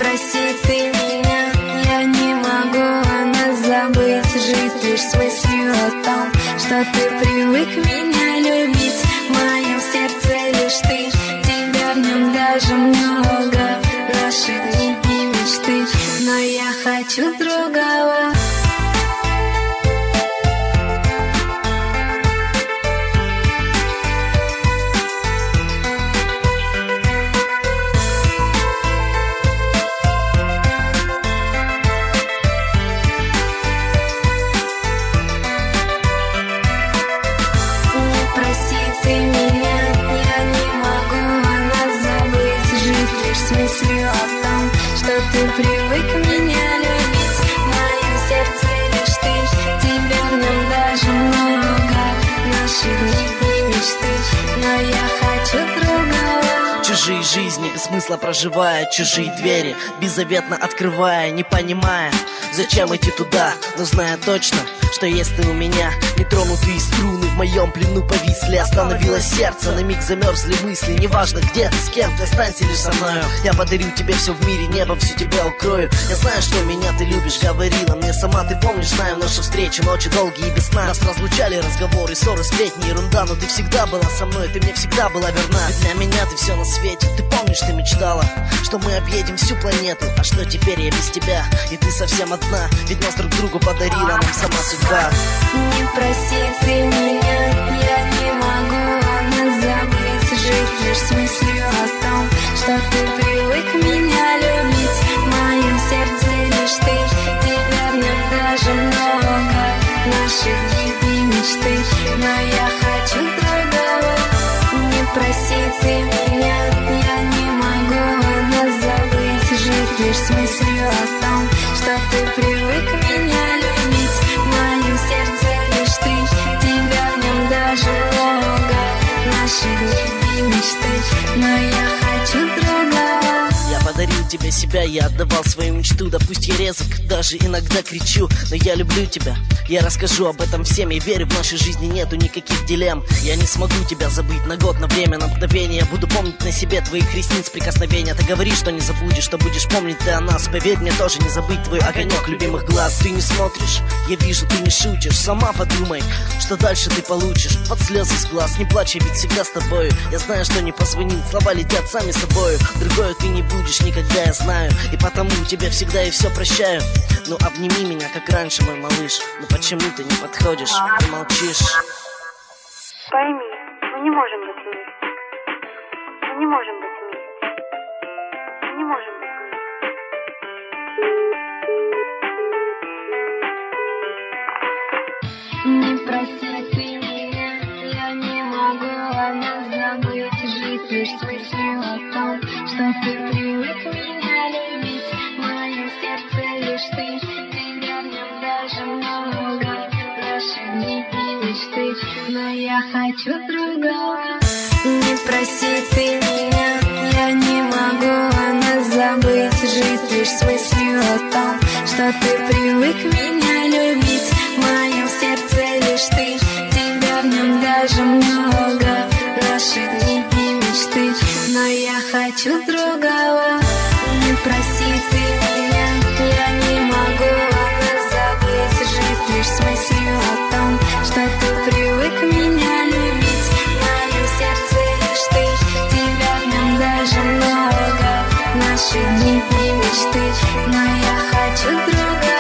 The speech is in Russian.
проси ты меня, я не могу нас забыть, жить лишь с мыслью о том, что ты привык меня любить. В моем сердце лишь ты, тебя в нем даже много, наши дни и мечты, но я хочу другого. С мыслью о том, что ты привык меня любить. В моем сердце лишь ты, тебя в нем даже много, наши дни и мечты, но я хочу другого. Чужие жизни без смысла проживая, чужие двери беззаветно открывая, не понимая, зачем идти туда, но зная точно, что есть ты у меня. Нетронутые струны в моем плену повисли, остановилось сердце, на миг замерзли мысли. Неважно где ты, с кем ты, останься лишь со мною. Я подарю тебе все в мире, небом всю тебя укрою. Я знаю, что меня ты любишь, говорила мне сама. Ты помнишь, знаем наши встречи, ночи долгие и без сна. Нас разлучали разговоры, ссоры, сплетни, ерунда, но ты всегда была со мной, ты мне всегда была верна. Ведь для меня ты все на свете. Ты помнишь, ты мечтала, что мы объедем всю планету. А что теперь я без тебя, и ты совсем одна? Ведь нас друг другу подарила нам сама судьба. Не проси ты меня, я не могу нас забыть, жить лишь с мыслью о том, что ты привык меня любить. В моем сердце лишь ты, тебя в нем даже много, наши дни и мечты, но я хочу другого. Не проси ты меня, я не могу нас забыть, жить лишь с мыслью о том, что ты привык меня любить. В моем сердце лишь ты, тебя в нем даже много, наши дни и мечты, но я хочу другого. Я подарил тебе себя, я отдавал свою мечту. Да пусть я резок, даже иногда кричу, но я люблю тебя, я расскажу об этом всем. Я верю, в нашей жизни нету никаких дилемм. Я не смогу тебя забыть на год, на время, на мгновение. Я буду помнить на себе твоих ресниц прикосновения. Ты говоришь, что не забудешь, что будешь помнить ты о нас. Поверь мне, тоже не забыть твой огонек любимых глаз. Ты не смотришь, я вижу, ты не шутишь. Сама подумай, что дальше ты получишь. Под слезы с глаз, не плачь, я ведь всегда с тобою. Я знаю, что не позвонил, слова летят сами собою. Другое ты не будешь никогда, я знаю, и потому тебе всегда и все прощаю. Ну обними меня, как раньше, мой малыш. Но почему ты не подходишь и молчишь? Пойми, мы не можем быть вместе. Мы не можем быть вместе. Мы не можем быть вместе. Не проси ты меня, я не могу нас забыть, жить лишь с мыслью о том, что ты привык меня любить. В моем сердце лишь ты, тебя в нем даже много, наши дни и мечты, но я хочу другого. Не проси ты меня, я не могу нас забыть, жить лишь с мыслью о том, что ты привык меня любить. В моем сердце лишь ты, тебя в нем даже много, наши дни и мечты, но я хочу другого. Не проси ты меня, я не могу нас забыть, жить лишь с мыслью о том, что ты привык меня любить. В моем сердце лишь ты, тебя в нем даже много, наши дни и мечты, но я хочу другого.